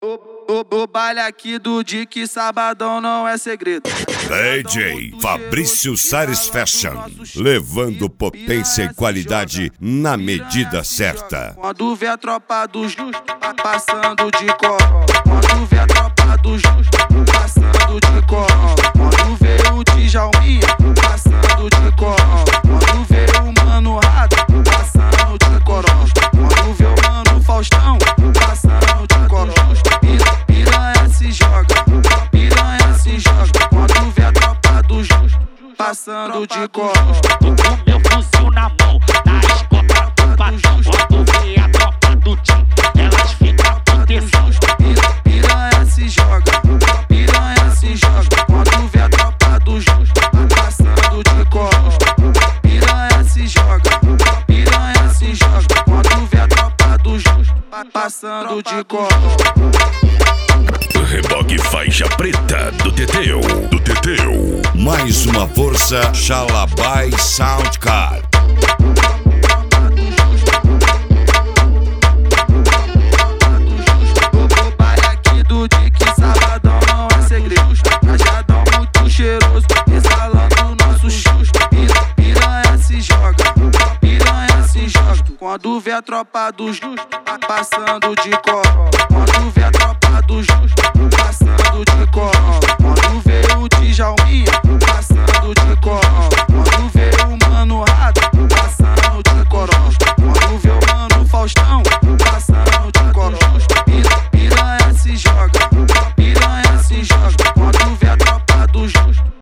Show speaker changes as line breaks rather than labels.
O baile aqui do Dick Sabadão não é segredo.
DJ Fabrício Sares Fashion, levando potência e qualidade na medida certa.
Quando vê a tropa do justo passando de corolla. Quando vê a tropa do justo passando de corolla. Quando vê o Djalminha passando de corolla. Quando vê o Mano Rato passando de corolla. Quando vê o Mano Faustão passando de corolla. Piranha se joga, piranha se joga. Quando vê a tropa do justo passando de corolla.
Tô com meu fuzil na mão, na escola do patrão. Quando vê a tropa do Tim, elas ficam com tesão.
Piranha se joga, piranha se joga. Quando vê a tropa do justo passando de corolla. Piranha se joga, piranha se joga. Quando vê a tropa do justo passando de corolla.
Reboque faixa preta do Teteu. Mais uma força, Xalabai Soundcard.
O baile aqui do Dick Sabadão não é segredo. Cajadão muito cheiroso, exalando nosso chusto. Piranha se joga, piranha se joga. Quando vê a tropa do justo passando de corolla. Quando vê a tropa do justo passando de corolla. Quando vê o Djalminha passando de corolla.